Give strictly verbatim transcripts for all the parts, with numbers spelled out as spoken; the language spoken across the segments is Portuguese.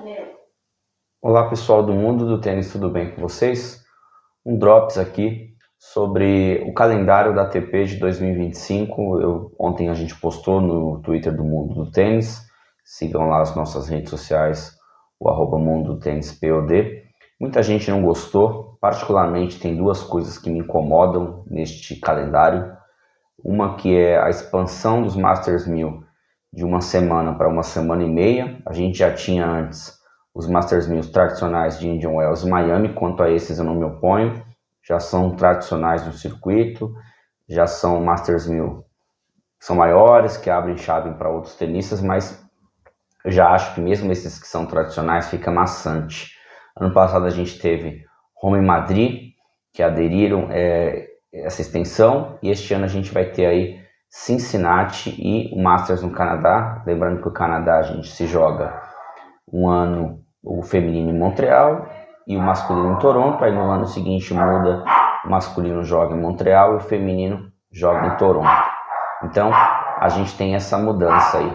Olá pessoal do mundo do tênis, tudo bem com vocês? Um drops aqui sobre o calendário da A T P de dois mil e vinte e cinco. Eu, ontem a gente postou no Twitter do Mundo do Tênis. Sigam lá as nossas redes sociais, o arroba Mundo do Tênis P O D. Muita gente não gostou, particularmente tem duas coisas que me incomodam neste calendário. Uma que é a expansão dos Masters mil de uma semana para uma semana e meia. A gente já tinha antes os Masters mil tradicionais de Indian Wells e Miami. Quanto a esses eu não me oponho, já são tradicionais no circuito, já são Masters mil que são maiores, que abrem chave para outros tenistas, mas eu já acho que mesmo esses que são tradicionais fica maçante. Ano passado a gente teve Roma e Madrid, que aderiram é, essa extensão, e este ano a gente vai ter aí Cincinnati e o Masters no Canadá. Lembrando que o Canadá a gente se joga um ano o feminino em Montreal e o masculino em Toronto. Aí no ano seguinte muda, o masculino joga em Montreal e o feminino joga em Toronto. Então a gente tem essa mudança aí.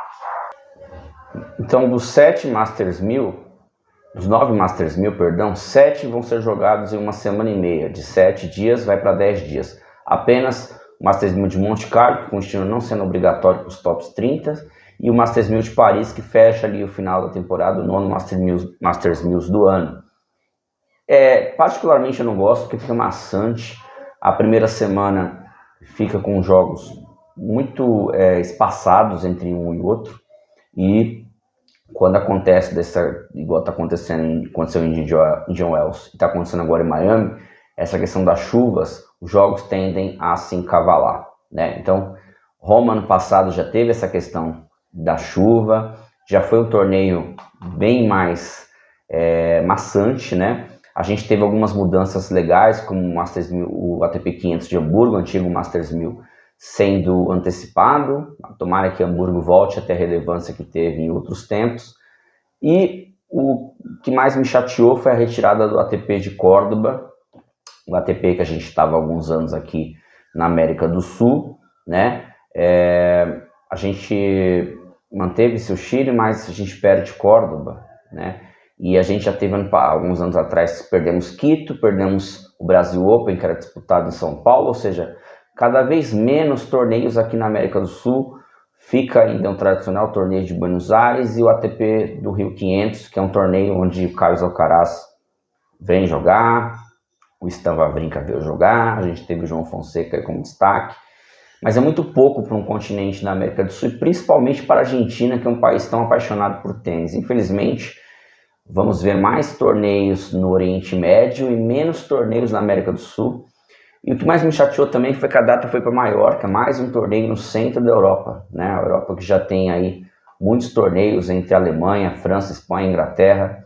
Então dos sete Masters mil, dos nove Masters mil, perdão, sete vão ser jogados em uma semana e meia. De sete dias vai para dez dias. Apenas o Masters mil de Monte Carlo, que continua não sendo obrigatório para os tops trinta, e o Masters mil de Paris, que fecha ali o final da temporada, o nono Masters mil, Masters mil do ano. É, particularmente eu não gosto, porque fica maçante. A primeira semana fica com jogos muito é, espaçados entre um e outro, e quando acontece dessa, igual está acontecendo, aconteceu em Indian Wells e está acontecendo agora em Miami, essa questão das chuvas, os jogos tendem a se encavalar, né? Então, Roma ano passado já teve essa questão da chuva, já foi um torneio bem mais é, maçante, né? A gente teve algumas mudanças legais, como o, Masters mil, o A T P quinhentos de Hamburgo, o antigo Masters mil, sendo antecipado. Tomara que Hamburgo volte a ter a relevância que teve em outros tempos. E o que mais me chateou foi a retirada do A T P de Córdoba, o A T P que a gente estava há alguns anos aqui na América do Sul, né? É, a gente manteve-se o Chile, mas a gente perde Córdoba, né? E a gente já teve alguns anos atrás, perdemos Quito, perdemos o Brasil Open, que era disputado em São Paulo, ou seja, cada vez menos torneios aqui na América do Sul. Fica ainda um tradicional torneio de Buenos Aires e o A T P do Rio quinhentos, que é um torneio onde o Carlos Alcaraz vem jogar, o Stan Wawrinka veio jogar, a gente teve o João Fonseca como destaque, mas é muito pouco para um continente na América do Sul, e principalmente para a Argentina, que é um país tão apaixonado por tênis. Infelizmente, vamos ver mais torneios no Oriente Médio e menos torneios na América do Sul. E o que mais me chateou também foi que a data foi para Maiorca, mais um torneio no centro da Europa, né? A Europa que já tem aí muitos torneios entre Alemanha, França, Espanha, Inglaterra.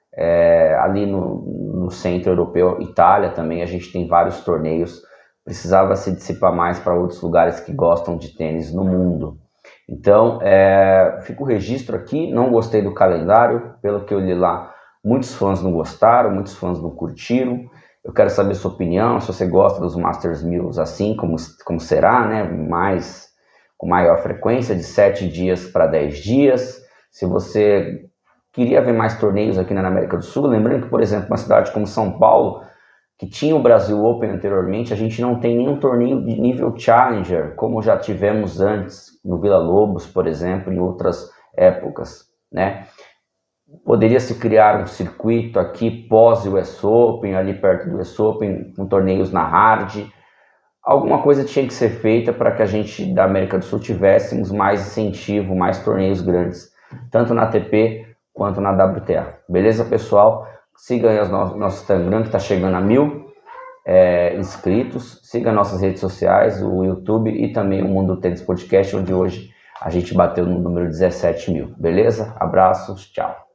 É, ali no, no centro europeu, Itália também, a gente tem vários torneios. Precisava se dissipar mais para outros lugares que gostam de tênis no mundo. Então, é, fica o registro aqui. Não gostei do calendário, pelo que eu li lá, muitos fãs não gostaram, muitos fãs não curtiram. Eu quero saber sua opinião, se você gosta dos Masters mil assim, como, como será, né? Mais, com maior frequência, de sete dias para dez dias. Se você queria ver mais torneios aqui na América do Sul, lembrando que, por exemplo, uma cidade como São Paulo, que tinha o Brasil Open anteriormente, a gente não tem nenhum torneio de nível Challenger, como já tivemos antes, no Vila Lobos, por exemplo, em outras épocas, né? Poderia se criar um circuito aqui pós o U S Open, ali perto do U S Open, com torneios na hard. Alguma coisa tinha que ser feita para que a gente da América do Sul tivéssemos mais incentivo, mais torneios grandes, tanto na A T P quanto na W T A. Beleza, pessoal? Siga aí o nosso, nosso Instagram, que está chegando a mil é, inscritos. Siga nossas redes sociais, o YouTube e também o Mundo do Tênis Podcast, onde hoje a gente bateu no número dezessete mil. Beleza? Abraços, tchau.